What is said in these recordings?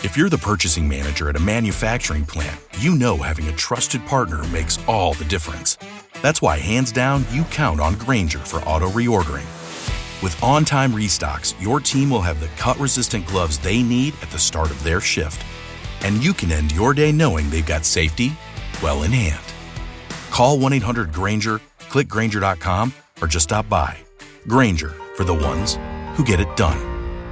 If you're the purchasing manager at a manufacturing plant, you know having a trusted partner makes all the difference. That's why, hands down, you count on Grainger for auto reordering. With on-time restocks, your team will have the cut-resistant gloves they need at the start of their shift. And you can end your day knowing they've got safety well in hand. Call 1-800-GRAINGER, click Grainger.com, or just stop by. Grainger, for the ones who get it done.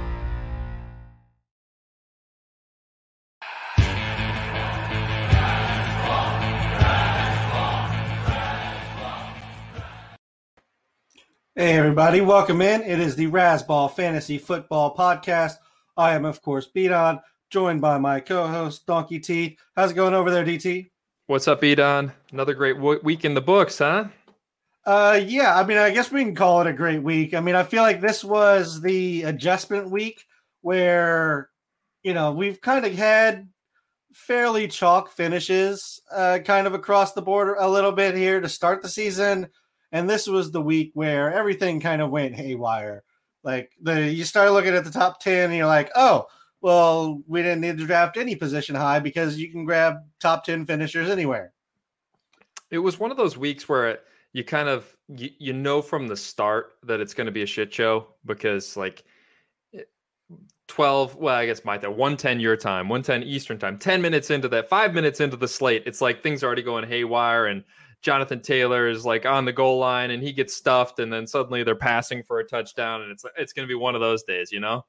Hey everybody, welcome in. It is the Razzball Fantasy Football Podcast. I am, of course, Beaton, joined by my co-host, Donkey Teeth. How's it going over there, DT? What's up, Beaton? Another great week in the books, huh? Yeah, I guess we can call it a great week. I feel like this was the adjustment week where, we've kind of had fairly chalk finishes kind of across the board a little bit here to start the season. And this was the week where everything kind of went haywire. Like you start looking at the top 10 and you're like, oh, well, we didn't need to draft any position high because you can grab top 10 finishers anywhere. It was one of those weeks where you kind of, you know from the start that it's going to be a shit show because like 12, well, I guess my time, 1:10 your time, 1:10 Eastern time, 10 minutes into that, 5 minutes into the slate, it's like things are already going haywire and Jonathan Taylor is like on the goal line and he gets stuffed and then suddenly they're passing for a touchdown and it's going to be one of those days,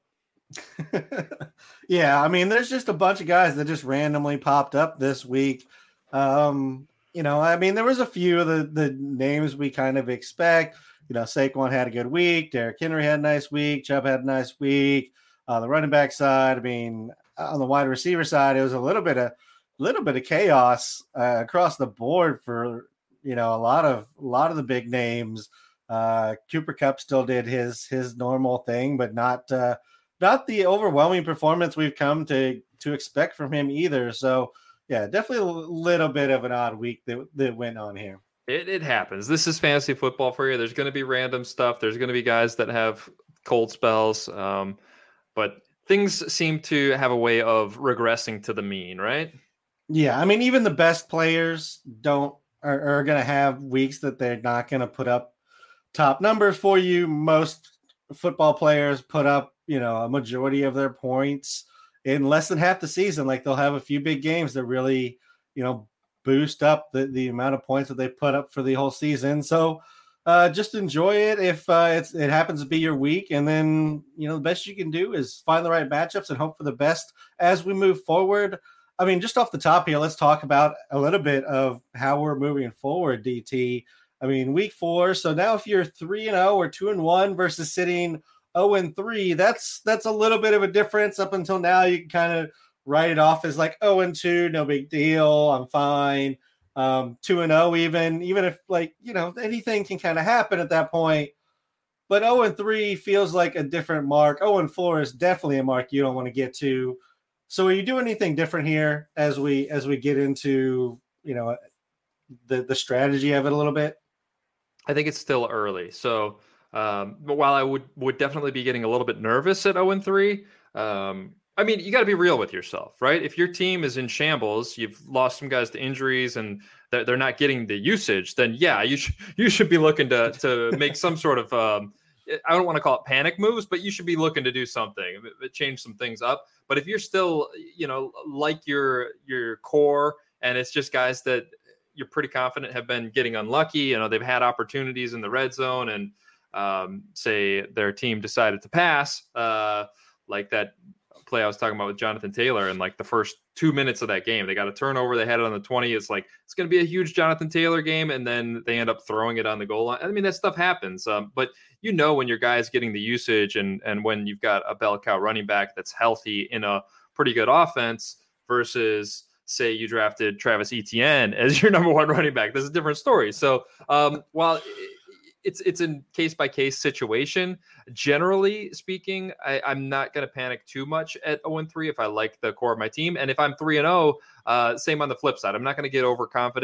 Yeah, there's just a bunch of guys that just randomly popped up this week. There was a few of the names we kind of expect. Saquon had a good week. Derrick Henry had a nice week. Chubb had a nice week. The running back side, on the wide receiver side, it was a little bit of chaos across the board for a lot of the big names. Cooper Kupp still did his normal thing, but not the overwhelming performance we've come to expect from him either. So yeah, definitely a little bit of an odd week that went on here. It happens. This is fantasy football for you. There's going to be random stuff. There's going to be guys that have cold spells. But things seem to have a way of regressing to the mean, right? Yeah. Even the best players are going to have weeks that they're not going to put up top numbers for you. Most football players put up, a majority of their points in less than half the season. Like they'll have a few big games that really, boost up the amount of points that they put up for the whole season. So just enjoy it if it happens to be your week. And then, the best you can do is find the right matchups and hope for the best as we move forward. Just off the top here, let's talk about a little bit of how we're moving forward, DT. Week 4. So now if you're 3-0 or 2-1 versus sitting 0-3, that's a little bit of a difference. Up until now, you can kind of write it off as like 0-2, no big deal. I'm fine. 2-0 even if anything can kind of happen at that point. But 0-3 feels like a different mark. 0-4 is definitely a mark you don't want to get to. So are you doing anything different here as we get into, the strategy of it a little bit? I think it's still early. So but while I would definitely be getting a little bit nervous at 0-3, you got to be real with yourself, right? If your team is in shambles, you've lost some guys to injuries and they're not getting the usage, then yeah, you should be looking to make some sort of, I don't want to call it panic moves, but you should be looking to do something, change some things up. But if you're still, like your core and it's just guys that you're pretty confident have been getting unlucky, they've had opportunities in the red zone and say their team decided to pass, like that play I was talking about with Jonathan Taylor and like the first 2 minutes of that game, they got a turnover, they had it on the 20. It's like, it's going to be a huge Jonathan Taylor game. And then they end up throwing it on the goal line. That stuff happens. But when your guy's getting the usage and when you've got a bell cow running back that's healthy in a pretty good offense versus say you drafted Travis Etienne as your number one running back, this is a different story. So while it's a case-by-case situation. Generally speaking, I'm not going to panic too much at 0-3 if I like the core of my team. And if I'm 3-0, same on the flip side. I'm not going to get overconfident.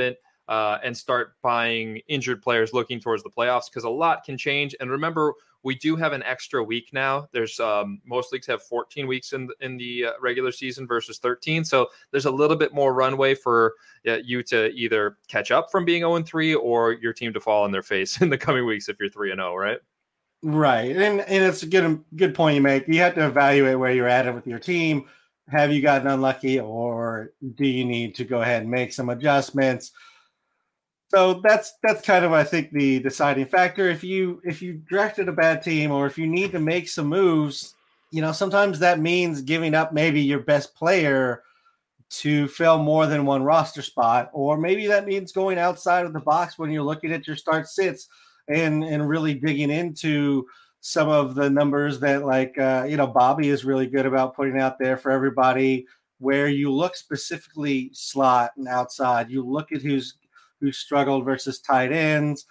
and start buying injured players looking towards the playoffs, because a lot can change. And remember, we do have an extra week now. There's most leagues have 14 weeks in the regular season versus 13. So there's a little bit more runway for you to either catch up from being 0-3 or your team to fall on their face in the coming weeks if you're 3-0, right? Right. And it's a good point you make. You have to evaluate where you're at with your team. Have you gotten unlucky, or do you need to go ahead and make some adjustments? So that's kind of, I think, the deciding factor. If you drafted a bad team, or if you need to make some moves, sometimes that means giving up maybe your best player to fill more than one roster spot, or maybe that means going outside of the box when you're looking at your start sits and really digging into some of the numbers that, like, Bobby is really good about putting out there for everybody, where you look specifically slot and outside. You look at who struggled versus tight ends.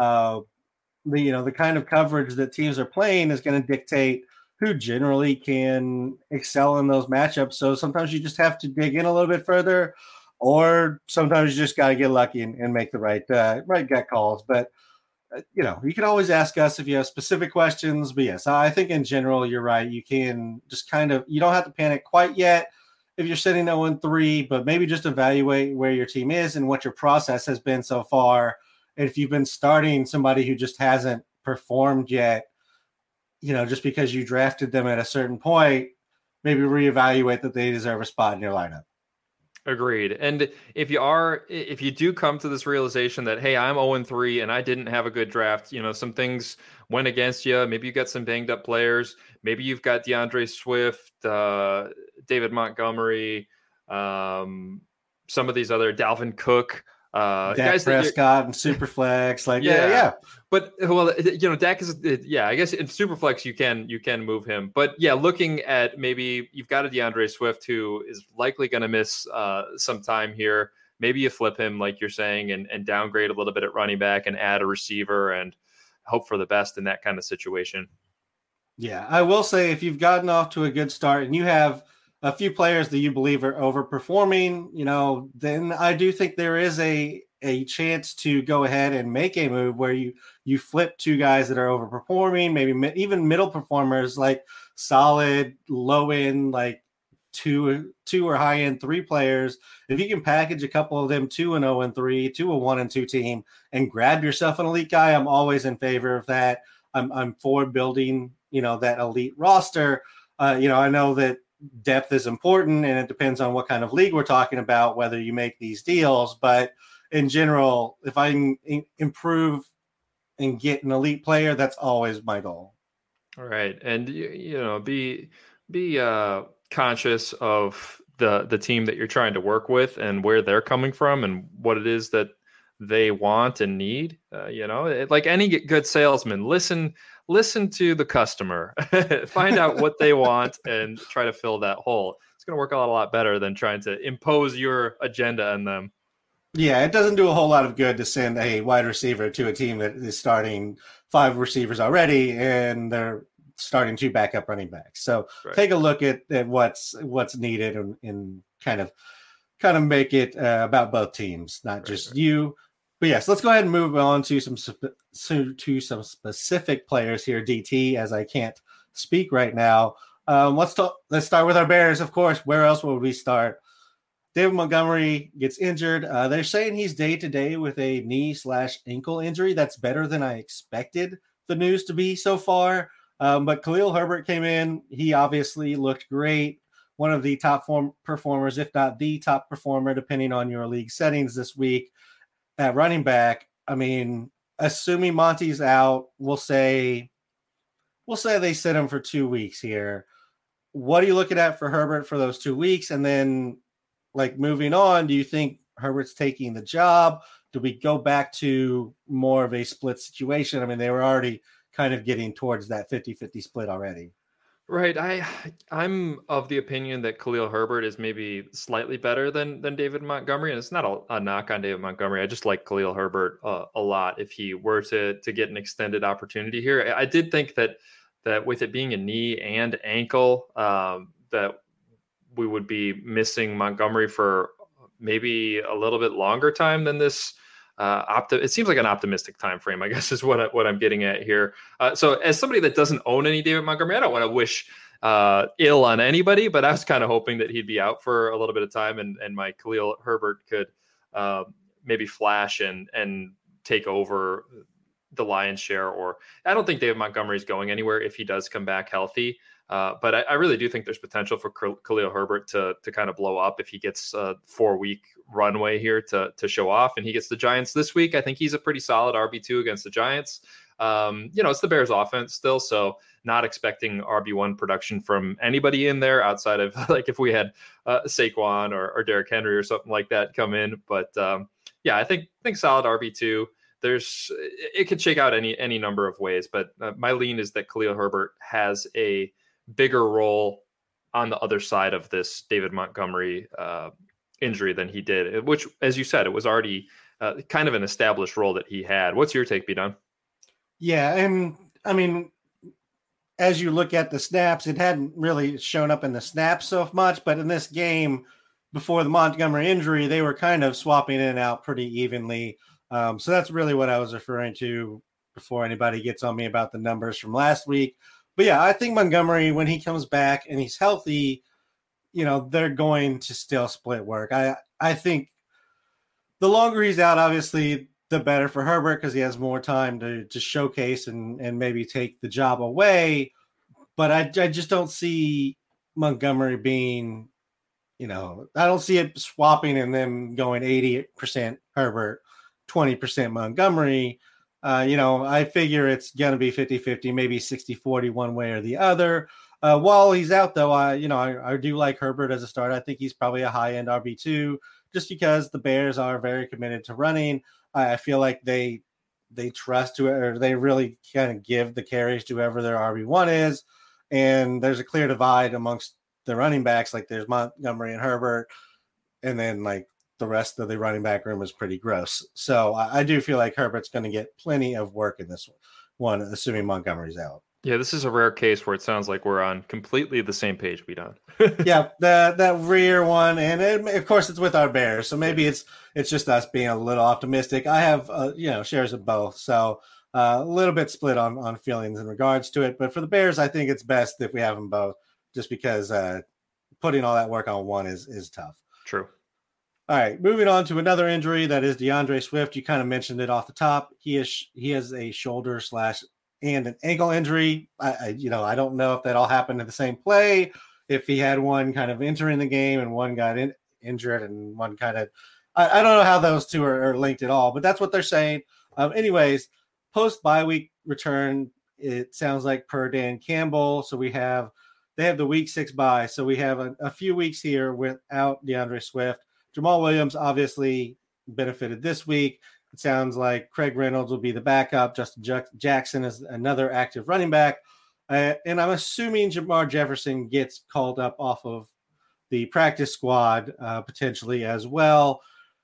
The kind of coverage that teams are playing is going to dictate who generally can excel in those matchups. So sometimes you just have to dig in a little bit further, or sometimes you just got to get lucky and make the right gut calls. But you can always ask us if you have specific questions. But yes, I think in general you're right. You can just you don't have to panic quite yet if you're sitting 0-3, but maybe just evaluate where your team is and what your process has been so far. And if you've been starting somebody who just hasn't performed yet, just because you drafted them at a certain point, maybe reevaluate that they deserve a spot in your lineup. Agreed. And if you do come to this realization that, hey, I'm 0-3 and I didn't have a good draft, some things went against you. Maybe you got some banged up players. Maybe you've got DeAndre Swift, David Montgomery, some of these other Dalvin Cook, Dak Prescott and Superflex, yeah. But Dak is, I guess in Superflex you can move him. But yeah, looking at maybe you've got a DeAndre Swift who is likely going to miss some time here. Maybe you flip him, like you're saying, and downgrade a little bit at running back and add a receiver and hope for the best in that kind of situation. Yeah, I will say, if you've gotten off to a good start and you have a few players that you believe are overperforming, then I do think there is a chance to go ahead and make a move where you flip two guys that are overperforming, maybe even middle performers, like solid low end, like two or high end 3 players. If you can package a couple of them to an 0-3, to a 1-2 team, and grab yourself an elite guy, I'm always in favor of that. I'm for building, that elite roster. I know that depth is important, and it depends on what kind of league we're talking about, whether you make these deals. But in general, if I can improve and get an elite player, that's always my goal. All right. And, be conscious of the team that you're trying to work with and where they're coming from and what it is that they want and need. Like any good salesman, listen to the customer, find out what they want and try to fill that hole. It's going to work a lot better than trying to impose your agenda on them. Yeah, it doesn't do a whole lot of good to send a wide receiver to a team that is starting 5 receivers already and they're starting 2 backup running backs. So Take a look at what's needed and kind of make it about both teams, not just you. But yes, let's go ahead and move on to some specific players here, DT, as I can't speak right now. Let's start with our Bears, of course. Where else would we start? David Montgomery gets injured. They're saying he's day-to-day with a knee/ankle injury. That's better than I expected the news to be so far. But Khalil Herbert came in. He obviously looked great. One of the top performers, if not the top performer, depending on your league settings this week. At running back, I mean, assuming Monty's out, we'll say they sit him for 2 weeks here. What are you looking at for Herbert for those 2 weeks? And then, moving on, do you think Herbert's taking the job? Do we go back to more of a split situation? I mean, they were already kind of getting towards that 50-50 split already. Right. I'm of the opinion that Khalil Herbert is maybe slightly better than David Montgomery. And it's not a knock on David Montgomery. I just like Khalil Herbert a lot if he were to get an extended opportunity here. I did think that with it being a knee and ankle, that we would be missing Montgomery for maybe a little bit longer time than this It seems like an optimistic time frame, I guess, is what I'm getting at here. So as somebody that doesn't own any David Montgomery, I don't want to wish ill on anybody, but I was kind of hoping that he'd be out for a little bit of time, and my Khalil Herbert could maybe flash and take over the lion's share. Or I don't think David Montgomery is going anywhere if he does come back healthy. But I really do think there's potential for Khalil Herbert to kind of blow up if he gets a 4-week runway here to show off, and he gets the Giants this week. I think he's a pretty solid RB2 against the Giants. It's the Bears offense still, so not expecting RB1 production from anybody in there outside of like if we had Saquon or Derrick Henry or something like that come in. But I think solid RB2. It could shake out any number of ways, but my lean is that Khalil Herbert has a bigger role on the other side of this David Montgomery injury than he did, which, as you said, it was already kind of an established role that he had. What's your take, B-Don? Yeah, and I mean, as you look at the snaps, it hadn't really shown up in the snaps so much, but in this game, before the Montgomery injury, they were kind of swapping in and out pretty evenly. So that's really what I was referring to before anybody gets on me about the numbers from last week. But yeah, I think Montgomery, when he comes back and he's healthy, they're going to still split work. I think the longer he's out, obviously, the better for Herbert because he has more time to showcase and maybe take the job away. But I just don't see Montgomery being, I don't see it swapping and then going 80% Herbert, 20% Montgomery. I figure it's going to be 50-50, maybe 60-40 one way or the other. While he's out, though, I do like Herbert as a starter. I think he's probably a high-end RB2 just because the Bears are very committed to running. I feel like they trust to it, or they really kind of give the carries to whoever their RB1 is. And there's a clear divide amongst the running backs. Like there's Montgomery and Herbert, and then like the rest of the running back room is pretty gross. So I do feel like Herbert's going to get plenty of work in this one, assuming Montgomery's out. Yeah, this is a rare case where it sounds like we're on completely the same page, B-Don. Yeah, that rear one, and of course it's with our Bears, so maybe it's just us being a little optimistic. I have shares of both, so a little bit split on feelings in regards to it. But for the Bears, I think it's best if we have them both, just because putting all that work on one is tough. True. All right, moving on to another injury that is DeAndre Swift. You kind of mentioned it off the top. He has a shoulder and an ankle injury. I don't know if that all happened in the same play, if he had one kind of entering the game and one got injured and one kind of, I don't know how those two are linked at all, but that's what they're saying. Anyways, post bye week return, it sounds like per Dan Campbell. So they have the week 6 bye. So we have a few weeks here without DeAndre Swift. Jamal Williams obviously benefited this week. It sounds like Craig Reynolds will be the backup. Justin Jackson is another active running back. And I'm assuming Jamar Jefferson gets called up off of the practice squad potentially as well.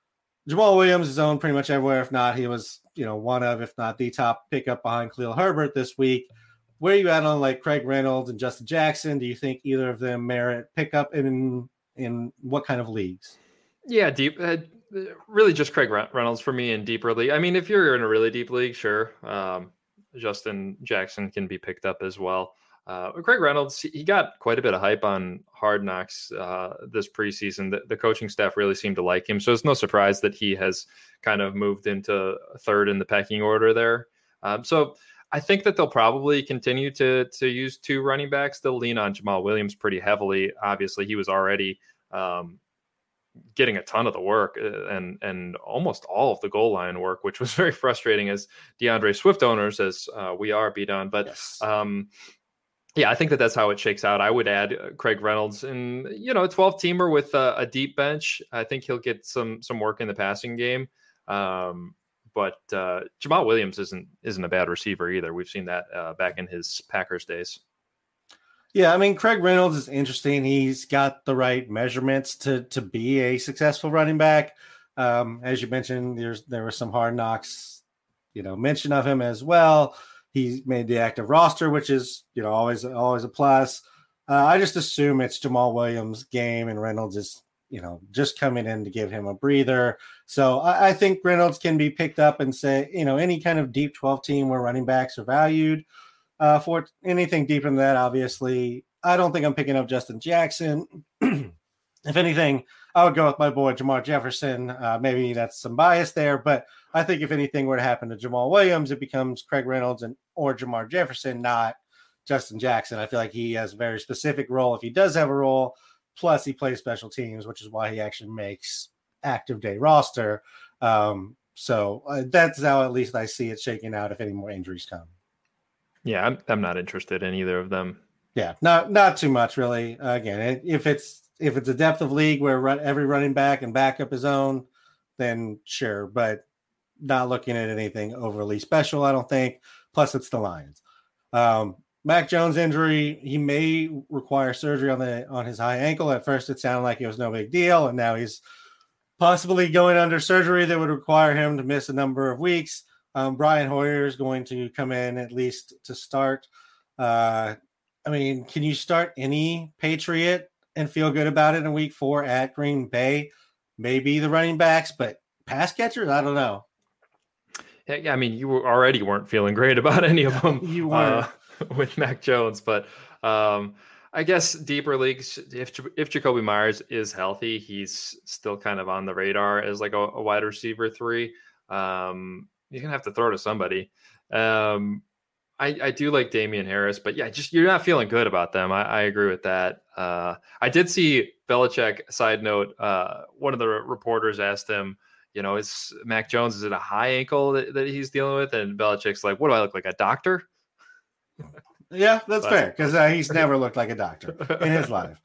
Jamal Williams is owned pretty much everywhere. If not, he was, one of, if not the top pickup behind Khalil Herbert this week. Where are you at on like Craig Reynolds and Justin Jackson? Do you think either of them merit pickup in what kind of leagues? Yeah, deep. Really just Craig Reynolds for me in deeper league. I mean, if you're in a really deep league, sure. Justin Jackson can be picked up as well. Craig Reynolds, he got quite a bit of hype on Hard Knocks this preseason. The coaching staff really seemed to like him. So it's no surprise that he has kind of moved into third in the pecking order there. So I think that they'll probably continue to use 2 running backs. They'll lean on Jamal Williams pretty heavily. Obviously, he was already getting a ton of the work and almost all of the goal line work, which was very frustrating as DeAndre Swift owners, as we are, B-Don. But yes. I think that's how it shakes out. I would add Craig Reynolds and, a 12-teamer with a deep bench. I think he'll get some work in the passing game. But Jamal Williams isn't a bad receiver either. We've seen that back in his Packers days. Yeah, I mean, Craig Reynolds is interesting. He's got the right measurements to be a successful running back. As you mentioned, there was some Hard Knocks, mention of him as well. He made the active roster, which is, always a plus. I just assume it's Jamal Williams' game and Reynolds is, just coming in to give him a breather. So I think Reynolds can be picked up and say, any kind of deep 12 team where running backs are valued. For anything deeper than that, obviously, I don't think I'm picking up Justin Jackson. If anything, I would go with my boy Jamar Jefferson. Maybe that's some bias there, but I think if anything were to happen to Jamal Williams, it becomes Craig Reynolds or Jamar Jefferson, not Justin Jackson. I feel like he has a very specific role if he does have a role. Plus, he plays special teams, which is why he actually makes active day roster. So that's how at least I see it shaking out if any more injuries come. Yeah, I'm not interested in either of them. Yeah, not too much really. Again, if it's a depth of league where every running back and backup is owned, then sure, but not looking at anything overly special, I don't think. Plus, it's the Lions. Mac Jones injury, he may require surgery on his high ankle. At first, it sounded like it was no big deal, and now he's possibly going under surgery that would require him to miss a number of weeks. Brian Hoyer is going to come in at least to start. Can you start any Patriot and feel good about it in week 4 at Green Bay? Maybe the running backs, but pass catchers, I don't know. Yeah, you weren't feeling great about any of them. You weren't. With Mac Jones, but I guess deeper leagues, if Jacoby Myers is healthy, he's still kind of on the radar as like a wide receiver 3. You're gonna have to throw to somebody. I do like Damian Harris, but yeah, just you're not feeling good about them. I agree with that. I did see Belichick, side note, one of the reporters asked him, is Mac Jones, is it a high ankle that he's dealing with? And Belichick's like, what do I look like, a doctor? Yeah, that's fair, because he's never looked like a doctor in his life.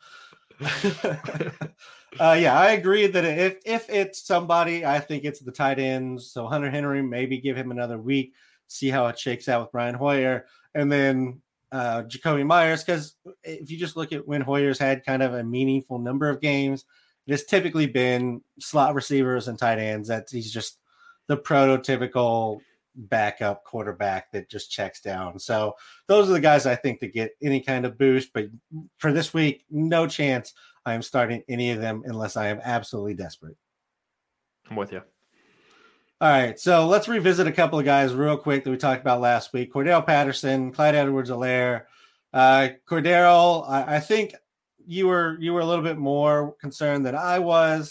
I agree that if it's somebody, I think it's the tight ends. So Hunter Henry, maybe give him another week, see how it shakes out with Brian Hoyer, and then Jacoby Myers, because if you just look at when Hoyer's had kind of a meaningful number of games, it has typically been slot receivers and tight ends. That he's just the prototypical backup quarterback that just checks down. So those are the guys I think that get any kind of boost. But for this week, no chance I am starting any of them unless I am absolutely desperate. I'm with you. All right, so let's revisit a couple of guys real quick that we talked about last week. Cordell Patterson, Clyde Edwards-Helaire. Cordell, I think you were a little bit more concerned than I was,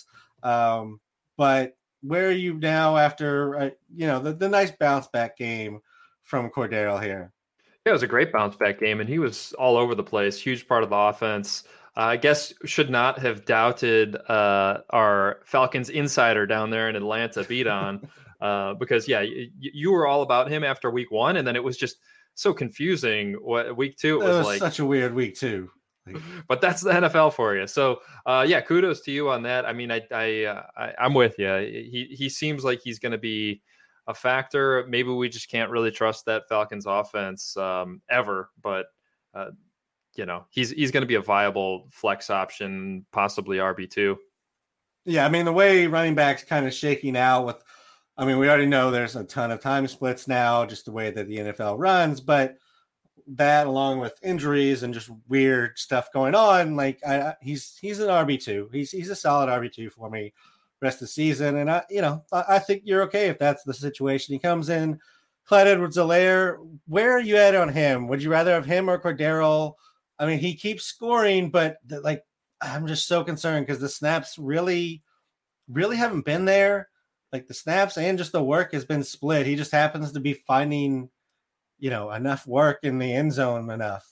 but where are you now after the nice bounce back game from Cordell here? Yeah, it was a great bounce back game, and he was all over the place. Huge part of the offense. I guess should not have doubted our Falcons insider down there in Atlanta, Beaton, because you were all about him after week 1, and then it was just so confusing. What week 2? It was like such a weird week 2. But that's the NFL for you. So kudos to you on that. I'm with you. He seems like he's going to be a factor. Maybe we just can't really trust that Falcons offense ever, but he's going to be a viable flex option, possibly RB2. Yeah, the way running backs kind of shaking out with, we already know there's a ton of time splits now, just the way that the NFL runs, but that along with injuries and just weird stuff going on, he's an RB2. He's a solid RB2 for me rest of the season. And I think you're okay if that's the situation he comes in. Clyde Edwards-Helaire, where are you at on him? Would you rather have him or Cordero? He keeps scoring, but I'm just so concerned because the snaps really, really haven't been there. Like the snaps and just the work has been split. He just happens to be finding enough work in the end zone enough.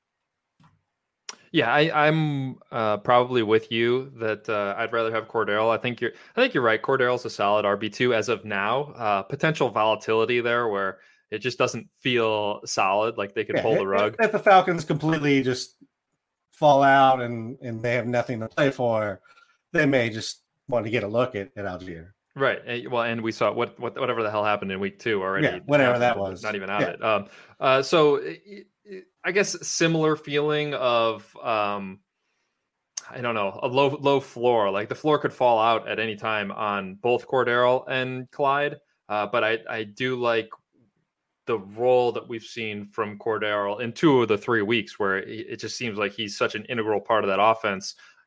Yeah, I'm probably with you that I'd rather have Cordell. I think you're right. Cordell's a solid RB2 as of now. Potential volatility there where it just doesn't feel solid, like they could pull the rug. If the Falcons completely just fall out and they have nothing to play for, they may just want to get a look at Algier. Right. Well, and we saw whatever the hell happened in week 2 already. Yeah, whatever that was. Not even out of it. So I guess similar feeling of, I don't know, a low floor. Like the floor could fall out at any time on both Cordero and Clyde. But I do like the role that we've seen from Cordero in 2 of the 3 weeks where it just seems like he's such an integral part of that offense.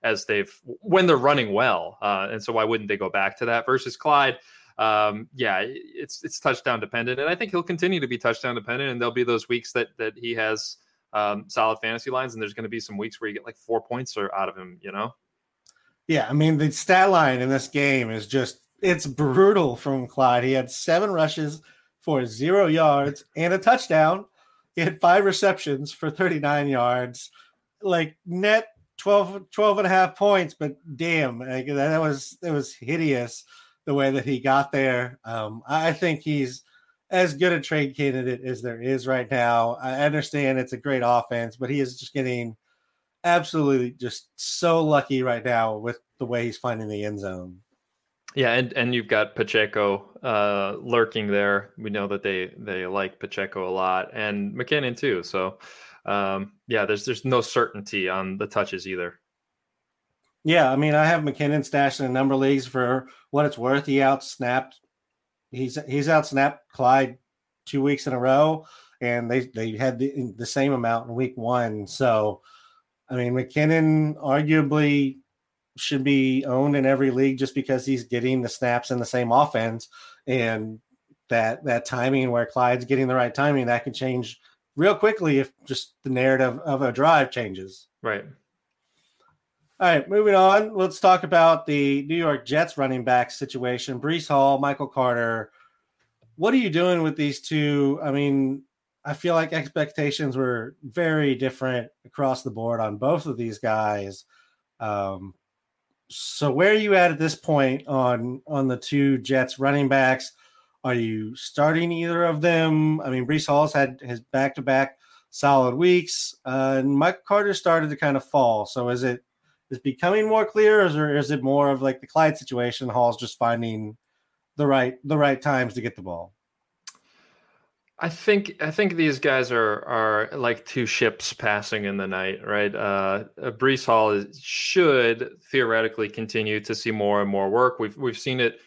when they're running well. And so why wouldn't they go back to that versus Clyde? It's touchdown dependent, and I think he'll continue to be touchdown dependent. And there'll be those weeks that he has solid fantasy lines, and there's going to be some weeks where you get like 4 points out of him. Yeah, I mean the stat line in this game is it's brutal from Clyde. He had 7 rushes for 0 yards and a touchdown. He had 5 receptions for 39 yards, like net 12 and a half points. But damn, like, that was hideous the way that he got there. I think he's as good a trade candidate as there is right now. I understand it's a great offense, but he is just getting absolutely just so lucky right now with the way he's finding the end zone. Yeah, and you've got Pacheco lurking there. We know that they like Pacheco a lot, and McKinnon too. So, there's no certainty on the touches either. Yeah, I mean, I have McKinnon stashed in a number of leagues. For what it's worth, he's outsnapped Clyde 2 weeks in a row, and they had the same amount in week 1. So, I mean, McKinnon arguably should be owned in every league just because he's getting the snaps in the same offense, and that timing where Clyde's getting the right timing, that can change real quickly if just the narrative of a drive changes. Right. All right, moving on. Let's talk about the New York Jets running back situation. Breece Hall, Michael Carter. What are you doing with these two? I mean, I feel like expectations were very different across the board on both of these guys. So where are you at this point on the two Jets running backs? Are you starting either of them? I mean, Breece Hall's had his back-to-back solid weeks, and Michael Carter started to kind of fall. So is it becoming more clear, or is it more of like the Clyde situation? Hall's just finding the right times to get the ball. I think these guys are like two ships passing in the night, right? Breece Hall should theoretically continue to see more and more work. We've seen it.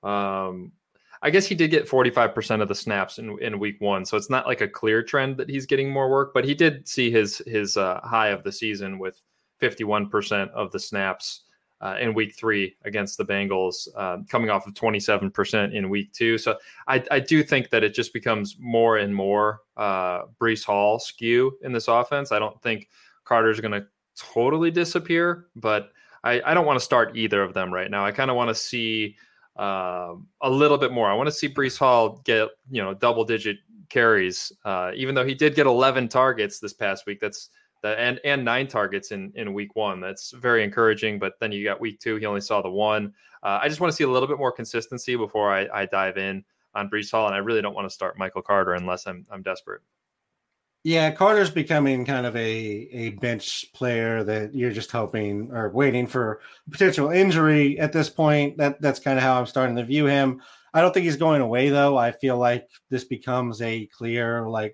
I guess he did get 45% of the snaps in week 1, so it's not like a clear trend that he's getting more work, but he did see his high of the season with 51% of the snaps in week 3 against the Bengals, coming off of 27% in week 2. So I do think that it just becomes more and more Breece Hall skew in this offense. I don't think Carter's going to totally disappear, but I don't want to start either of them right now. I kind of want to see a little bit more. I want to see Breece Hall get double-digit carries, even though he did get 11 targets this past week. That's and 9 targets in week 1. That's very encouraging. But then you got week 2, he only saw the 1. I just want to see a little bit more consistency before I dive in on Breece Hall, and I really don't want to start Michael Carter unless I'm desperate. Yeah, Carter's becoming kind of a bench player that you're just hoping or waiting for potential injury at this point. That's kind of how I'm starting to view him. I don't think he's going away, though. I feel like this becomes a clear, like,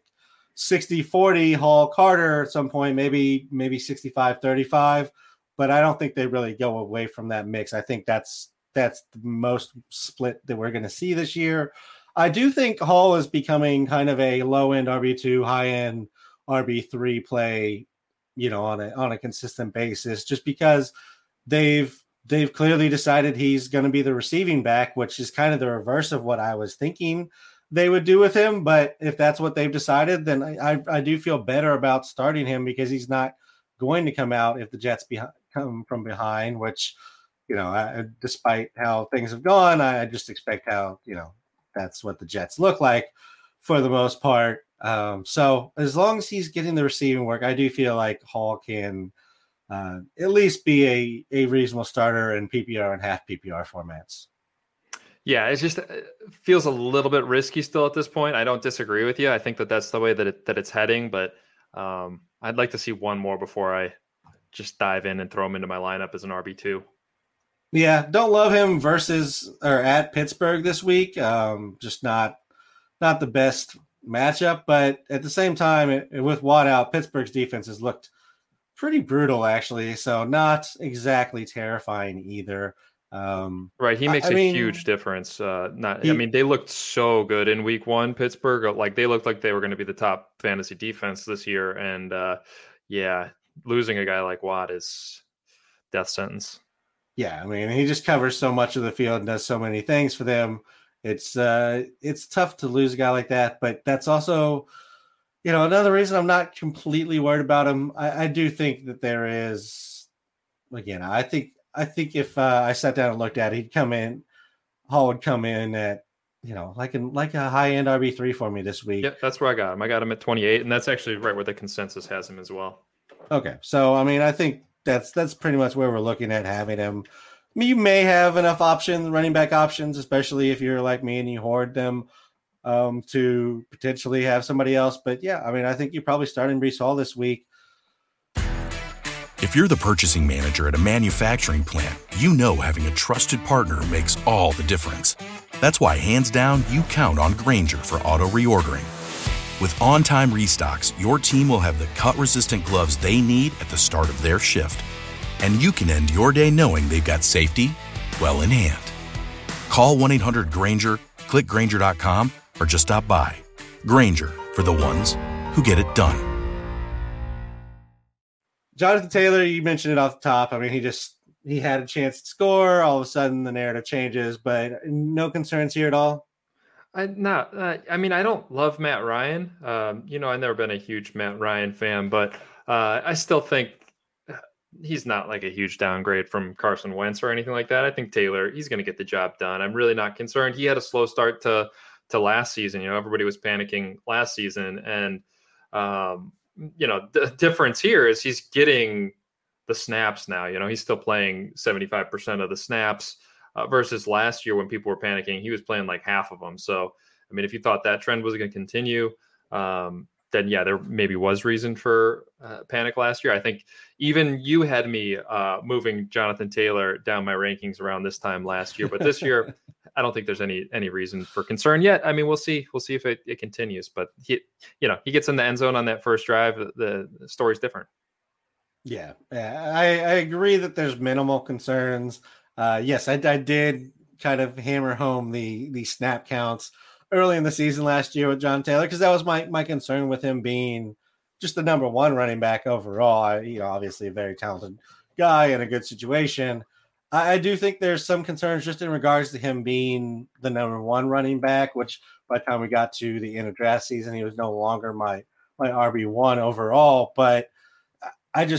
60-40 Hall Carter at some point, maybe 65-35, but I don't think they really go away from that mix. I think that's the most split that we're going to see this year. I do think Hall is becoming kind of a low-end RB2, high-end RB3 play, on a consistent basis, just because they've clearly decided he's going to be the receiving back, which is kind of the reverse of what I was thinking they would do with him. But if that's what they've decided, then I do feel better about starting him, because he's not going to come out if the Jets come from behind, which, despite how things have gone, I just expect how, that's what the Jets look like for the most part. So as long as he's getting the receiving work, I do feel like Hall can at least be a reasonable starter in PPR and half PPR formats. Yeah, it just feels a little bit risky still at this point. I don't disagree with you. I think that's the way that it's heading, but I'd like to see one more before I just dive in and throw him into my lineup as an RB2. Yeah, don't love him versus or at Pittsburgh this week. Just not the best matchup, but at the same time, with Watt out, Pittsburgh's defense has looked pretty brutal, actually. So not exactly terrifying either. Right, he makes a huge difference. They looked so good in week 1, Pittsburgh. Like, they looked like they were going to be the top fantasy defense this year, and losing a guy like Watt death sentence. Yeah, I mean, he just covers so much of the field and does so many things for them. It's tough to lose a guy like that, but that's also, another reason I'm not completely worried about him. I do think that there is, again, I think if I sat down and looked at it, Hall would come in at, like a high end RB3 for me this week. Yeah, that's where I got him. I got him at 28, and that's actually right where the consensus has him as well. Okay, so I mean, I think that's pretty much where we're looking at having him. I mean, you may have enough options, running back options, especially if you're like me and you hoard them to potentially have somebody else. But yeah, I mean, I think you probably start in Breece Hall this week. If you're the purchasing manager at a manufacturing plant, you know having a trusted partner makes all the difference. That's why, hands down, you count on Grainger for auto reordering. With on-time restocks, your team will have the cut-resistant gloves they need at the start of their shift. And you can end your day knowing they've got safety well in hand. Call 1-800-GRAINGER, click Grainger.com, or just stop by. Grainger, for the ones who get it done. Jonathan Taylor, you mentioned it off the top. I mean, he had a chance to score. All of a sudden, the narrative changes, but no concerns here at all. I don't love Matt Ryan. I've never been a huge Matt Ryan fan, but I still think he's not like a huge downgrade from Carson Wentz or anything like that. I think Taylor, he's going to get the job done. I'm really not concerned. He had a slow start to last season. Everybody was panicking last season, and the difference here is he's getting the snaps now. He's still playing 75% of the snaps. Versus last year when people were panicking, he was playing like half of them. So, I mean, if you thought that trend was going to continue, then yeah, there maybe was reason for panic last year. I think even you had me moving Jonathan Taylor down my rankings around this time last year, but this year, I don't think there's any reason for concern yet. I mean, we'll see if it continues, but he gets in the end zone on that first drive. The story's different. Yeah, I agree that there's minimal concerns. Yes, I did kind of hammer home the snap counts early in the season last year with John Taylor, because that was my concern with him being just the number one running back overall. Obviously a very talented guy in a good situation. I do think there's some concerns just in regards to him being the number one running back, which by the time we got to the end of draft season, he was no longer my RB1 overall. But I'm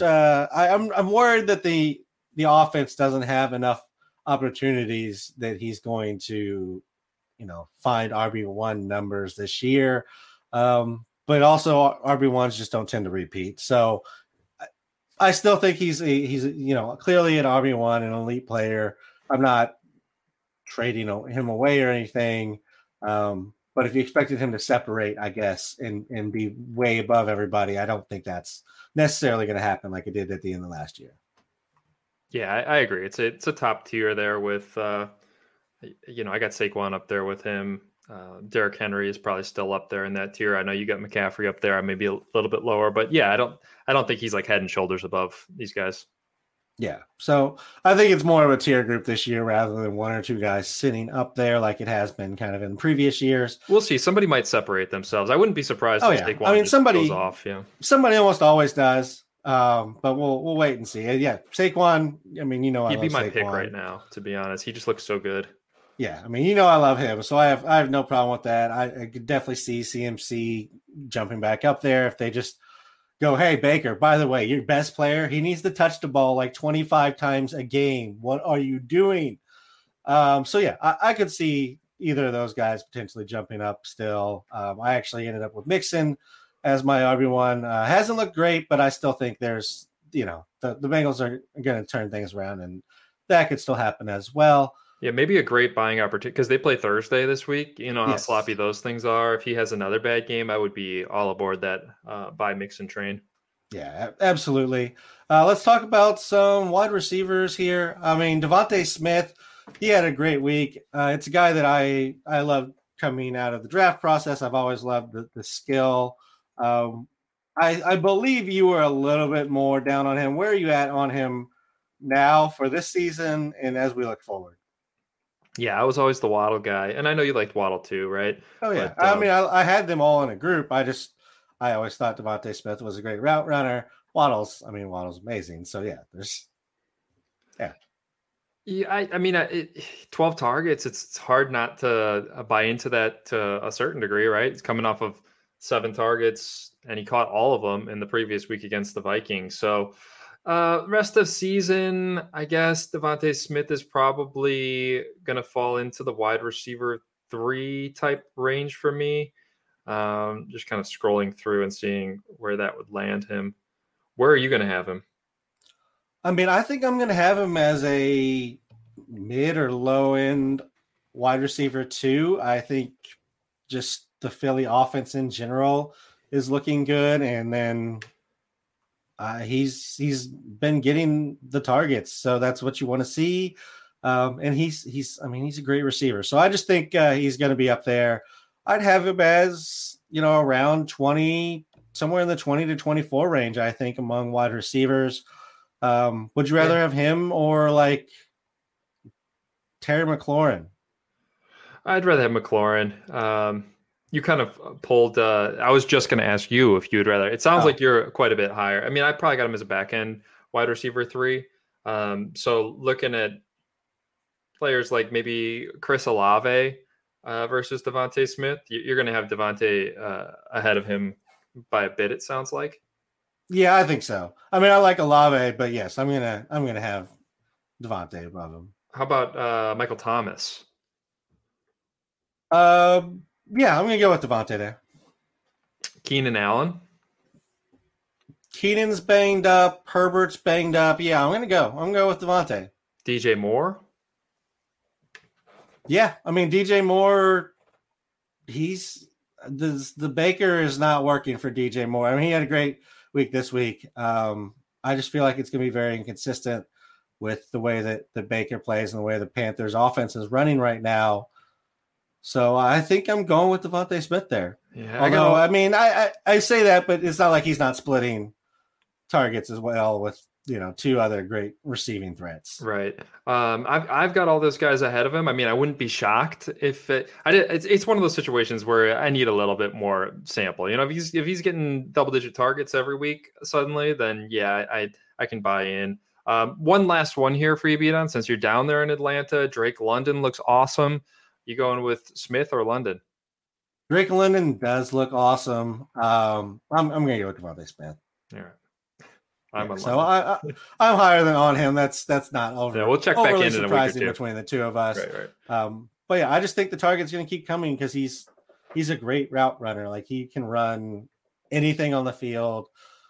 worried that the offense doesn't have enough opportunities that he's going to, find RB1 numbers this year. But also RB1s just don't tend to repeat. So I still think he's clearly an RB1, an elite player. I'm not trading him away or anything. But if you expected him to separate, I guess, and be way above everybody, I don't think that's necessarily going to happen like it did at the end of last year. Yeah, I agree. It's a top tier there with, I got Saquon up there with him. Derrick Henry is probably still up there in that tier. I know you got McCaffrey up there, maybe a little bit lower, but yeah, I don't think he's like head and shoulders above these guys. Yeah. So I think it's more of a tier group this year rather than one or two guys sitting up there like it has been kind of in previous years. We'll see. Somebody might separate themselves. I wouldn't be surprised if Saquon somebody goes off. Yeah. Somebody almost always does. But we'll wait and see. Yeah. Saquon, I mean, he'd be my pick right now, to be honest. He just looks so good. Yeah. I mean, I love him. So I have no problem with that. I could definitely see CMC jumping back up there if they just go, hey, Baker, by the way, your best player, he needs to touch the ball like 25 times a game. What are you doing? So yeah, I could see either of those guys potentially jumping up still. I actually ended up with Mixon as my RB1. Hasn't looked great, but I still think there's, the Bengals are going to turn things around, and that could still happen as well. Yeah, maybe a great buying opportunity because they play Thursday this week. You know how Yes. sloppy those things are. If he has another bad game, I would be all aboard that buy, mix, and train. Yeah, absolutely. Let's talk about some wide receivers here. I mean, Devontae Smith, he had a great week. It's a guy that I love coming out of the draft process. I've always loved the skill. I believe you were a little bit more down on him. Where are you at on him now for this season and as we look forward? Yeah, I was always the Waddle guy, and I know you liked Waddle too, right? Oh yeah, But, I mean, I had them all in a group. I always thought Devontae Smith was a great route runner. Waddle's amazing. So yeah, Yeah, I mean, 12 targets, it's hard not to buy into that to a certain degree, right? It's coming off of 7 targets, and he caught all of them in the previous week against the Vikings. So, rest of season, I guess Devontae Smith is probably going to fall into the wide receiver 3 type range for me. Just kind of scrolling through and seeing where that would land him. Where are you going to have him? I mean, I think I'm going to have him as a mid or low end wide receiver 2. I think just the Philly offense in general is looking good. And then he's been getting the targets. So that's what you want to see. And he's a great receiver. So I just think he's going to be up there. I'd have him as, around 20, somewhere in the 20 to 24 range, I think, among wide receivers. Would you rather have him or like Terry McLaurin? I'd rather have McLaurin. You kind of pulled. I was just going to ask you if you would rather. It sounds like you're quite a bit higher. I mean, I probably got him as a back end wide receiver 3. So looking at players like maybe Chris Olave versus Devontae Smith, you're going to have Devontae ahead of him by a bit. It sounds like. Yeah, I think so. I mean, I like Olave, but yes, I'm gonna have Devontae above him. How about Michael Thomas? Yeah, I'm gonna go with Devontae there. Keenan Allen. Keenan's banged up. Herbert's banged up. Yeah, I'm gonna go with Devontae. DJ Moore. Yeah, I mean DJ Moore. The Baker is not working for DJ Moore. I mean, he had a great week this week. I just feel like it's going to be very inconsistent with the way that the Baker plays and the way the Panthers offense is running right now. So I think I'm going with Devontae Smith there. Yeah, although, I say that, but it's not like he's not splitting targets as well with, 2 other great receiving threats. Right. I've got all those guys ahead of him. I mean, I wouldn't be shocked if it's one of those situations where I need a little bit more sample. If he's getting double-digit targets every week suddenly, then yeah, I can buy in. One last one here for you, Beaton, since you're down there in Atlanta. Drake London looks awesome. You going with Smith or London? Drake London does look awesome. I'm going to go with Devontae Smith. All right. I'm higher than on him. That's not over. Yeah, we'll check back in a week or two between the two of us. Right. But yeah, I just think the target's going to keep coming because he's a great route runner. Like he can run anything on the field,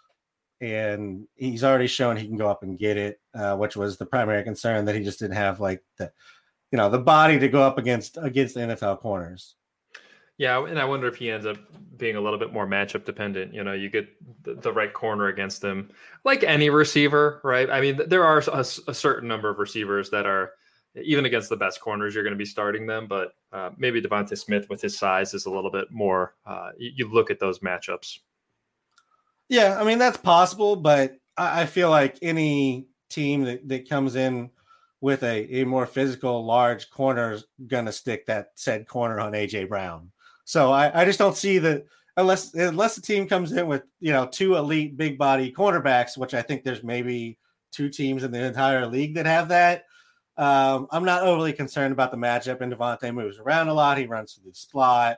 and he's already shown he can go up and get it, which was the primary concern, that he just didn't have like the body to go up against the NFL corners. Yeah, and I wonder if he ends up being a little bit more matchup dependent. You get the right corner against him, like any receiver, right? I mean, there are a certain number of receivers that are, even against the best corners, you're going to be starting them. But maybe Devontae Smith with his size is a little bit more, you look at those matchups. Yeah, I mean, that's possible, but I feel like any team that comes in with a more physical, large corner is going to stick that said corner on A.J. Brown. So I just don't see that unless the team comes in with 2 elite big body cornerbacks, which I think there's maybe 2 teams in the entire league that have that. I'm not overly concerned about the matchup, and Devontae moves around a lot. He runs through the slot.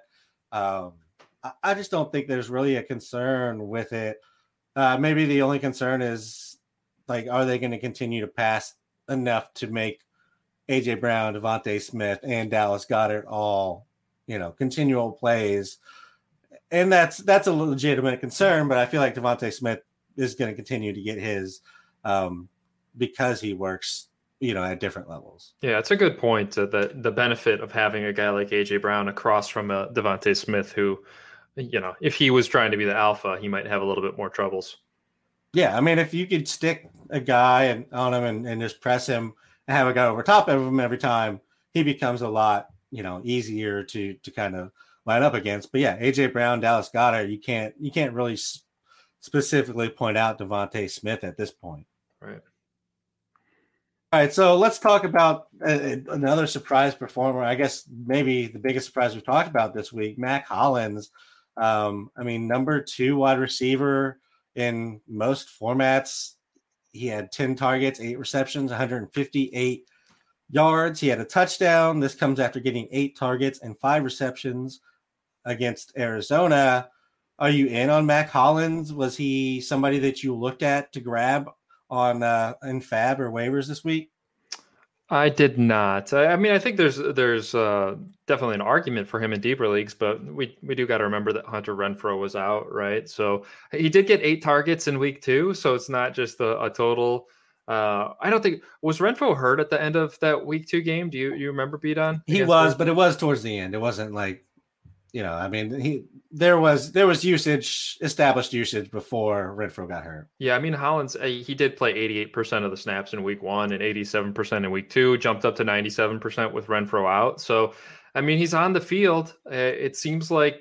I just don't think there's really a concern with it. Maybe the only concern is, like, are they going to continue to pass enough to make A.J. Brown, Devontae Smith, and Dallas Goedert all continual plays? And that's a legitimate concern, but I feel like Devontae Smith is going to continue to get his because he works, at different levels. Yeah, it's a good point. The benefit of having a guy like A.J. Brown across from a Devontae Smith who, if he was trying to be the alpha, he might have a little bit more troubles. Yeah, I mean, if you could stick a guy on him and just press him and have a guy over top of him every time, he becomes a lot easier to kind of line up against. But yeah, AJ Brown, Dallas Goedert, you can't really specifically point out Devontae Smith at this point. Right. All right, so let's talk about another surprise performer. I guess maybe the biggest surprise we've talked about this week, Mack Hollins. Number 2 wide receiver in most formats. He had 10 targets, 8 receptions, 158 yards. He had a touchdown. This comes after getting 8 targets and 5 receptions against Arizona. Are you in on Mac Hollins? Was he somebody that you looked at to grab on in Fab or waivers this week? I did not. I mean, I think there's definitely an argument for him in deeper leagues, but we do got to remember that Hunter Renfrow was out, right? So he did get 8 targets in week 2, so it's not just a total. I don't think was Renfrow hurt at the end of that week 2 game. Do you remember, Beaton? He was, but it was towards the end. It wasn't like, I mean, there was established usage before Renfrow got hurt. Yeah, I mean, Hollins, he did play 88% of the snaps in week 1 and 87% in week 2, jumped up to 97% with Renfrow out. So, I mean, he's on the field. It seems like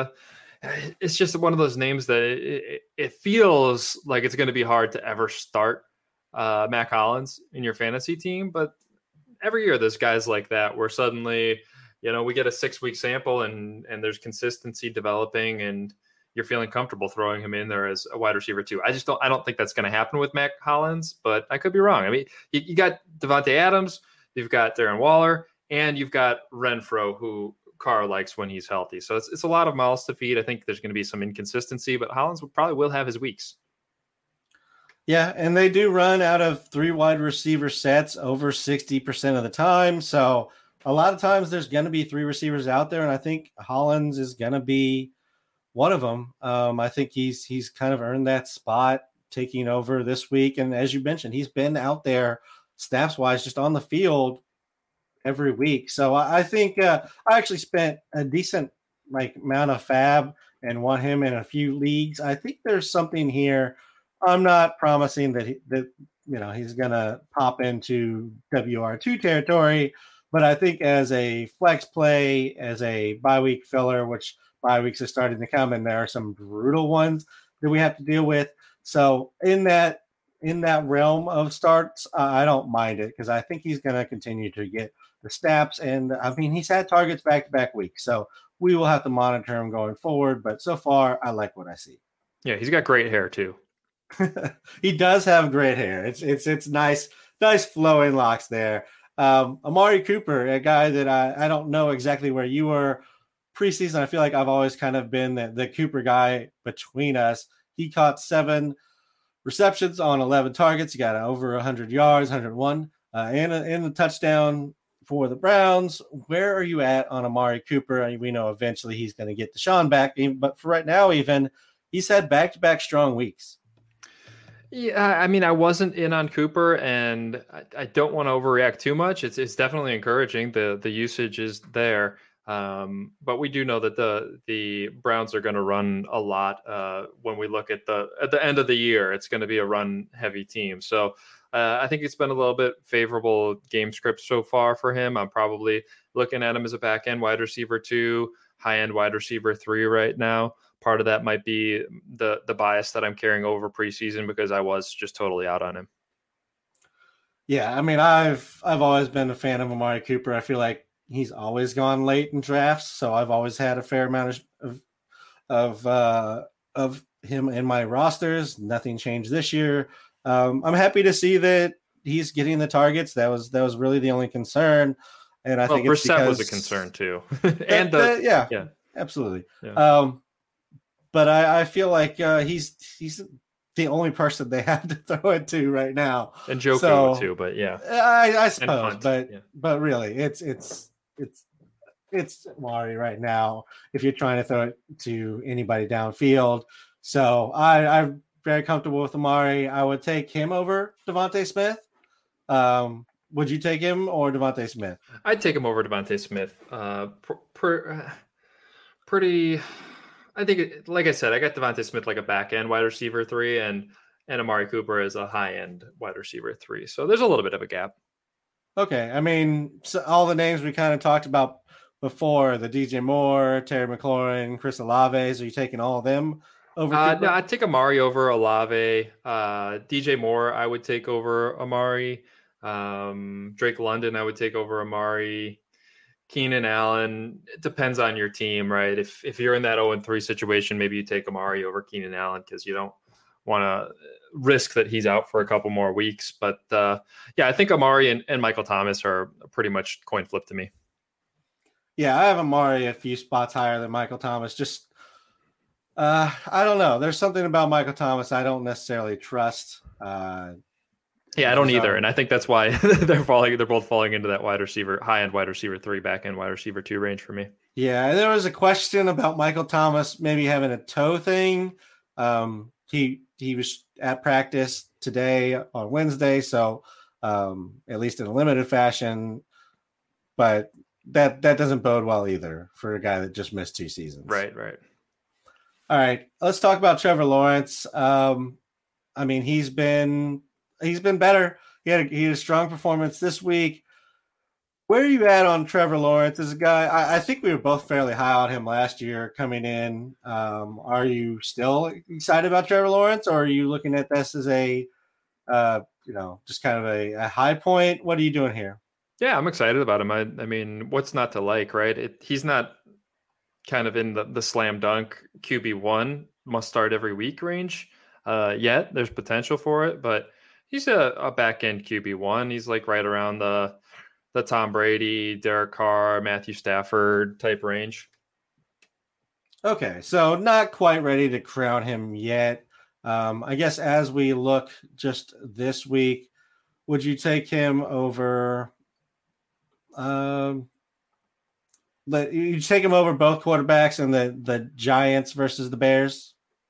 it's just one of those names that it feels like it's going to be hard to ever start Mac Hollins in your fantasy team. But every year there's guys like that where suddenly – we get a 6-week sample and there's consistency developing and you're feeling comfortable throwing him in there as a wide receiver too. I don't think that's going to happen with Mac Hollins, but I could be wrong. I mean, you got Devontae Adams, you've got Darren Waller, and you've got Renfrow, who Carr likes when he's healthy. So it's a lot of mouths to feed. I think there's going to be some inconsistency, but Hollins probably will have his weeks. Yeah, and they do run out of 3 wide receiver sets over 60% of the time. So a lot of times there's going to be 3 receivers out there, and I think Hollins is going to be one of them. I think he's kind of earned that spot taking over this week. And as you mentioned, he's been out there snaps-wise just on the field every week. So I think I actually spent a decent amount of fab and want him in a few leagues. I think there's something here. I'm not promising that he's going to pop into WR2 territory, but I think as a flex play, as a bye week filler, which bye weeks are starting to come, and there are some brutal ones that we have to deal with. So in that realm of starts, I don't mind it because I think he's going to continue to get the snaps. And I mean, he's had targets back-to-back weeks, so we will have to monitor him going forward. But so far, I like what I see. Yeah, he's got great hair too. He does have great hair. It's nice flowing locks there. Amari Cooper, a guy that I don't know exactly where you were preseason. I feel like I've always kind of been the Cooper guy between us. He caught 7 receptions on 11 targets. He got over 100 yards, 101, and a touchdown for the Browns. Where are you at on Amari Cooper? I mean, we know eventually he's going to get Deshaun back, but for right now, even he's had back-to-back strong weeks. Yeah, I mean, I wasn't in on Cooper, and I don't want to overreact too much. It's definitely encouraging. The usage is there, but we do know that the Browns are going to run a lot. When we look at the end of the year, it's going to be a run-heavy team. So I think it's been a little bit favorable game script so far for him. I'm probably looking at him as a back-end wide receiver 2, high-end wide receiver 3 right now. Part of that might be the bias that I'm carrying over preseason because I was just totally out on him. Yeah, I mean, I've always been a fan of Amari Cooper. I feel like he's always gone late in drafts, so I've always had a fair amount of him in my rosters. Nothing changed this year. I'm happy to see that he's getting the targets. That was really the only concern, and I think Brissett was a concern too. And yeah, absolutely. Yeah. But I feel like he's the only person they have to throw it to right now. And Njoku too, but yeah. I suppose, but really it's Amari right now if you're trying to throw it to anybody downfield. So I'm very comfortable with Amari. I would take him over Devontae Smith. Would you take him or Devontae Smith? I'd take him over Devontae Smith. Pretty. I think, like I said, I got Devontae Smith like a back-end wide receiver 3 and Amari Cooper as a high-end wide receiver 3. So there's a little bit of a gap. Okay. I mean, so all the names we kind of talked about before, the DJ Moore, Terry McLaurin, Chris Olaves, are you taking all of them over Cooper? No, I'd take Amari over Olave. DJ Moore, I would take over Amari. Drake London, I would take over Amari. Keenan Allen, it depends on your team, right? If you're in that 0-3 situation, maybe you take Amari over Keenan Allen because you don't want to risk that he's out for a couple more weeks. But I think Amari and Michael Thomas are pretty much coin flip to me. Yeah, I have Amari a few spots higher than Michael Thomas. Just, I don't know. There's something about Michael Thomas I don't necessarily trust. I don't either. And I think that's why they're both falling into that high-end wide receiver 3, back-end wide receiver 2 range for me. Yeah, there was a question about Michael Thomas maybe having a toe thing. He was at practice today on Wednesday, so at least in a limited fashion. But that doesn't bode well either for a guy that just missed 2 seasons. Right. All right, let's talk about Trevor Lawrence. I mean, he's been better. He had a strong performance this week. Where are you at on Trevor Lawrence as a guy? I think we were both fairly high on him last year coming in. Are you still excited about Trevor Lawrence, or are you looking at this as a, just kind of a high point? What are you doing here? Yeah, I'm excited about him. I mean, what's not to like, right? He's not kind of in the slam dunk QB1 must start every week range yet. There's potential for it, but he's a back end QB1. He's like right around the Tom Brady, Derek Carr, Matthew Stafford type range. Okay, so not quite ready to crown him yet. I guess as we look just this week, would you take him over? You take him over both quarterbacks and the Giants versus the Bears?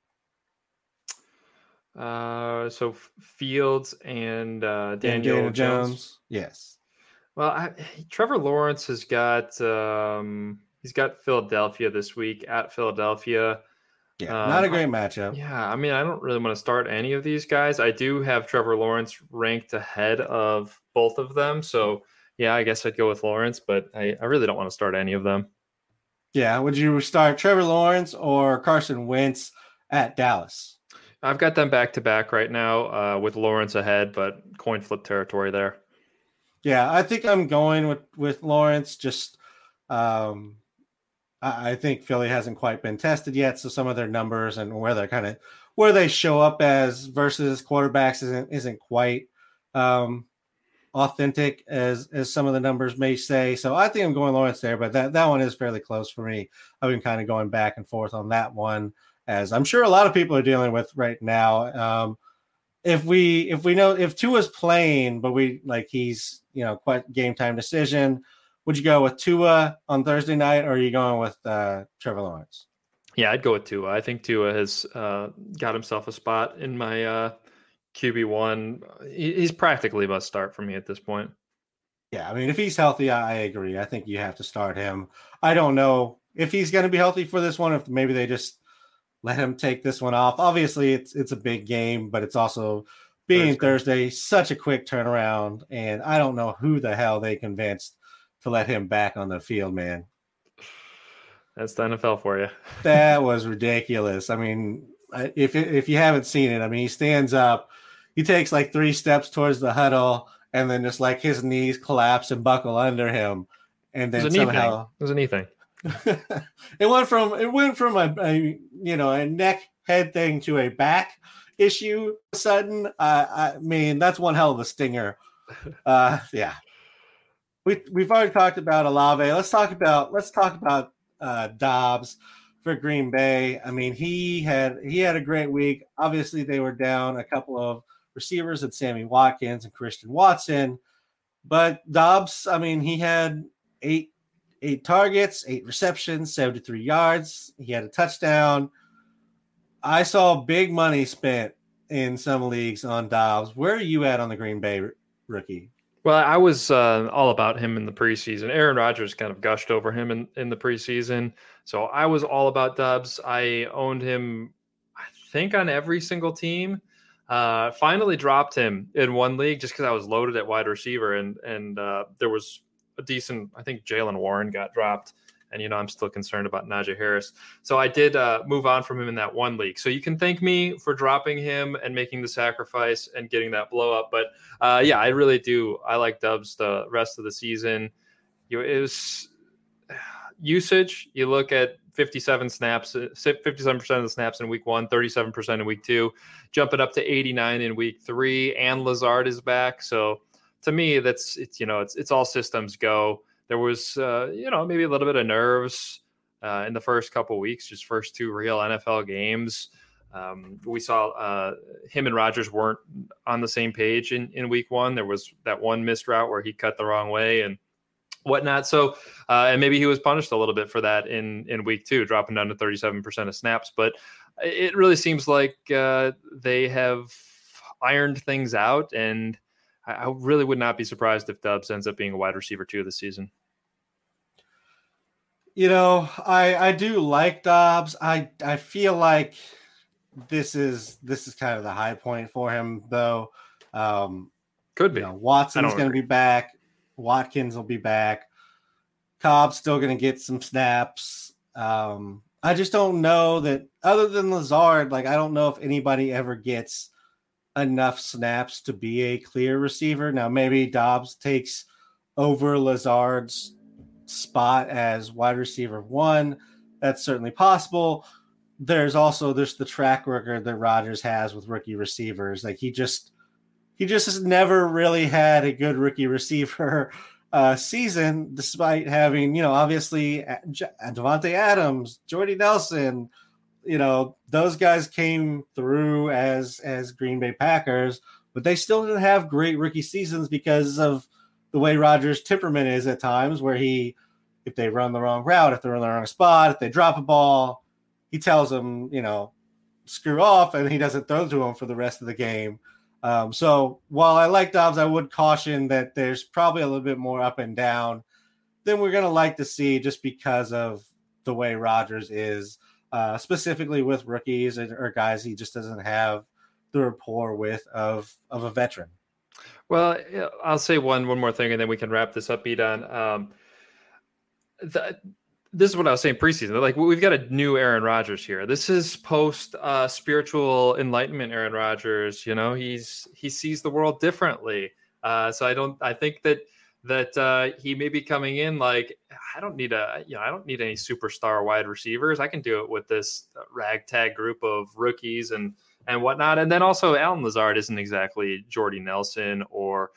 So Fields and Daniel Jones. Yes. Well, Trevor Lawrence has got he's got Philadelphia this week at Philadelphia. Yeah, not a great matchup. Yeah, I mean, I don't really want to start any of these guys. I do have Trevor Lawrence ranked ahead of both of them. So, yeah, I guess I'd go with Lawrence, but I really don't want to start any of them. Yeah, would you start Trevor Lawrence or Carson Wentz at Dallas? I've got them back-to-back right now with Lawrence ahead, but coin flip territory there. Yeah, I think I'm going with Lawrence. Just I think Philly hasn't quite been tested yet, so some of their numbers and where they show up as versus quarterbacks isn't quite authentic as some of the numbers may say. So I think I'm going Lawrence there, but that one is fairly close for me. I've been kind of going back and forth on that one, as I'm sure a lot of people are dealing with right now. If Tua's playing, but he's quite game time decision, would you go with Tua on Thursday night, or are you going with Trevor Lawrence? Yeah, I'd go with Tua. I think Tua has got himself a spot in my QB1. He's practically must start for me at this point. Yeah, I mean, if he's healthy, I agree. I think you have to start him. I don't know if he's going to be healthy for this one, if maybe they just let him take this one off. Obviously, it's a big game, but it's also being Thursday, such a quick turnaround, and I don't know who the hell they convinced to let him back on the field, man. That's the NFL for you. That was ridiculous. I mean, if you haven't seen it, I mean, he stands up, he takes like 3 steps towards the huddle, and then just like his knees collapse and buckle under him, and then somehow it was a knee thing. It went from a neck head thing to a back issue sudden. I mean, that's one hell of a stinger. Yeah. We've already talked about Olave. Let's talk about Dobbs for Green Bay. I mean, he had a great week. Obviously, they were down a couple of receivers and Sammy Watkins and Christian Watson, but Dobbs, I mean, he had eight targets, 8 receptions, 73 yards. He had a touchdown. I saw big money spent in some leagues on Dobbs. Where are you at on the Green Bay rookie? Well, I was all about him in the preseason. Aaron Rodgers kind of gushed over him in the preseason. So I was all about Dobbs. I owned him, I think, on every single team. Finally dropped him in one league just because I was loaded at wide receiver. And there was a decent, I think Jaylen Warren got dropped. And, I'm still concerned about Najee Harris. So I did move on from him in that one league. So you can thank me for dropping him and making the sacrifice and getting that blow up. But, yeah, I really do. I like Dobbs the rest of the season. It was usage. You look at 57 snaps, 57% of the snaps in week 1, 37% in week 2, jumping up to 89 in week 3, and Lazard is back. So to me, it's all systems go. There was, maybe a little bit of nerves in the first couple weeks, just first 2 real NFL games. We saw him and Rodgers weren't on the same page in week 1. There was that one missed route where he cut the wrong way and whatnot. So, and maybe he was punished a little bit for that in week 2, dropping down to 37% of snaps. But it really seems like they have ironed things out, and I really would not be surprised if Doubs ends up being a wide receiver 2 this season. I do like Doubs. I feel like this is kind of the high point for him, though. Could be. Watson's going to be back. Watkins will be back. Cobb's still going to get some snaps. I just don't know that, other than Lazard, I don't know if anybody ever gets enough snaps to be a clear receiver. Now, maybe Doubs takes over Lazard's spot as wide receiver 1. That's certainly possible. There's the track record that Rodgers has with rookie receivers. He just has never really had a good rookie receiver season, despite having, obviously Devontae Adams, Jordy Nelson, those guys came through as Green Bay Packers, but they still didn't have great rookie seasons because of the way Rodgers' temperament is at times, where if they run the wrong route, if they're in the wrong spot, if they drop a ball, he tells them, screw off, and he doesn't throw to them for the rest of the game. So while I like Doubs, I would caution that there's probably a little bit more up and down than we're going to like to see, just because of the way Rodgers is, specifically with rookies or guys he just doesn't have the rapport with of a veteran. Well, I'll say one more thing, and then we can wrap this up, Edon. This is what I was saying preseason. We've got a new Aaron Rodgers here. This is post spiritual enlightenment Aaron Rodgers. He sees the world differently. So I think that he may be coming in I don't need any superstar wide receivers. I can do it with this ragtag group of rookies and whatnot. And then also Allen Lazard isn't exactly Jordy Nelson or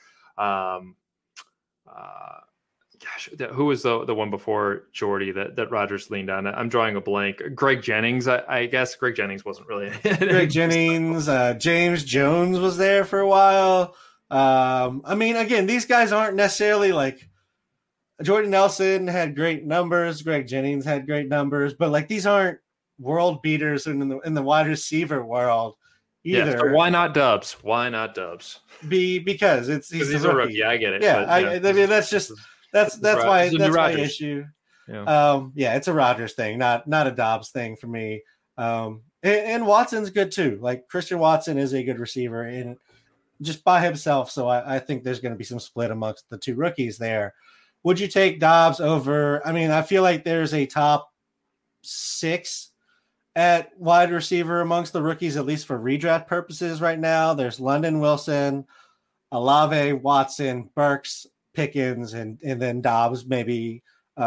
who was the one before Jordy that Rodgers leaned on? I'm drawing a blank. Greg Jennings, I guess. Greg Jennings wasn't really. Greg Jennings, James Jones was there for a while. Again, these guys aren't necessarily Jordy Nelson had great numbers. Greg Jennings had great numbers, but these aren't world beaters in the wide receiver world either. Yeah, so why not Doubs? Because he's a rookie. Yeah, I get it. Yeah, but, that's just. That's my issue. Yeah. It's a Rodgers thing, not a Doubs thing for me. And Watson's good too. Christian Watson is a good receiver and just by himself. So I think there's going to be some split amongst the 2 rookies there. Would you take Doubs over? I feel like there's a top 6 at wide receiver amongst the rookies, at least for redraft purposes right now. There's London, Wilson, Olave, Watson, Burks, Pickens, and then Doubs maybe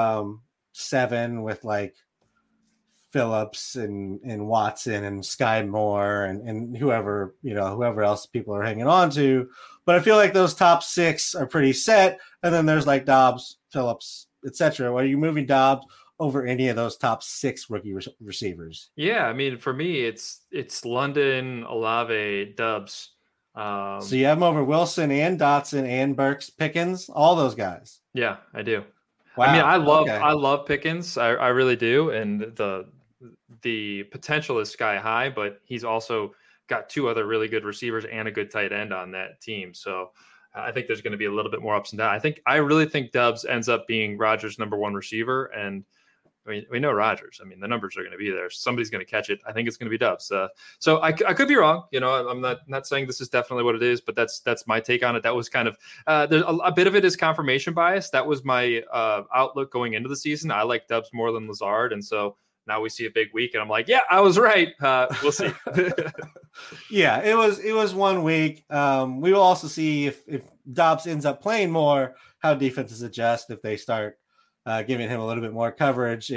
7 with Phillips and Watson and Sky Moore and whoever else people are hanging on to. But I feel like those top 6 are pretty set, and then there's Doubs, Phillips, etc. Are you moving Doubs over any of those top 6 rookie receivers? Yeah, for me it's London, Olave, Doubs. So you have them over Wilson and Dotson and Burks, Pickens, all those guys. Yeah, I do. Wow. I love Pickens. I really do. And the potential is sky high, but he's also got 2 other really good receivers and a good tight end on that team. So I think there's going to be a little bit more ups and downs. I really think Doubs ends up being Rodgers' number 1 receiver. And we know Rodgers. The numbers are going to be there. Somebody's going to catch it. I think it's going to be Doubs. So I could be wrong. I'm not saying this is definitely what it is, but that's my take on it. That was kind of there's a bit of it is confirmation bias. That was my outlook going into the season. I like Doubs more than Lazard, and so now we see a big week, and I'm like, yeah, I was right. We'll see. Yeah, it was 1 week. We will also see if Doubs ends up playing more, how defenses adjust if they start giving him a little bit more coverage. If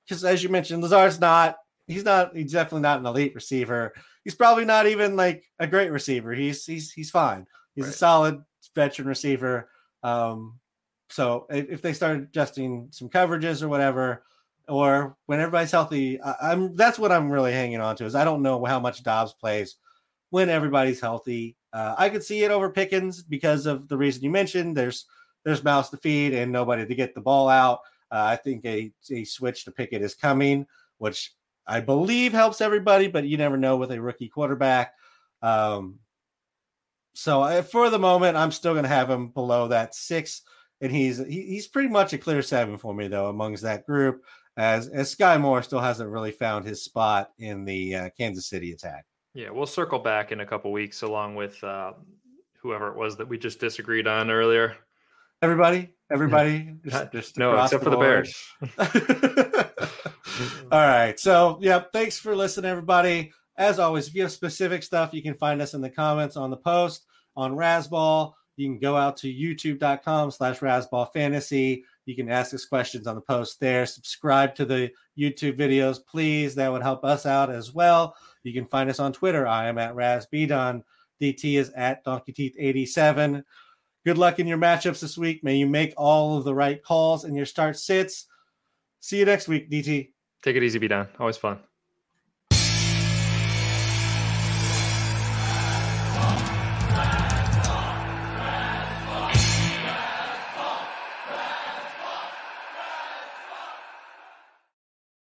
because as you mentioned, Lazard's he's definitely not an elite receiver. He's probably not even like a great receiver. He's fine. He's a solid veteran receiver. So if they start adjusting some coverages or whatever, or when everybody's healthy, that's what I'm really hanging on to, is I don't know how much Dobbs plays when everybody's healthy. I could see it over Pickens because of the reason you mentioned. There's mouths to feed and nobody to get the ball out. I think a switch to Pickett is coming, which I believe helps everybody, but you never know with a rookie quarterback. So for the moment, I'm still going to have him below that 6, and he's pretty much a clear 7 for me, though, amongst that group, as Sky Moore still hasn't really found his spot in the Kansas City attack. Yeah, we'll circle back in a couple weeks along with whoever it was that we just disagreed on earlier. Everybody, just no, except for the Bears. All right. So, thanks for listening, everybody. As always, if you have specific stuff, you can find us in the comments on the post on Razzball. You can go out to youtube.com/RazzballFantasy. You can ask us questions on the post there. Subscribe to the YouTube videos, please. That would help us out as well. You can find us on Twitter. I am at RazBdon. DT is at DonkeyTeeth87. Good luck in your matchups this week. May you make all of the right calls in your start sits. See you next week, DT. Take it easy, B-Don. Always fun.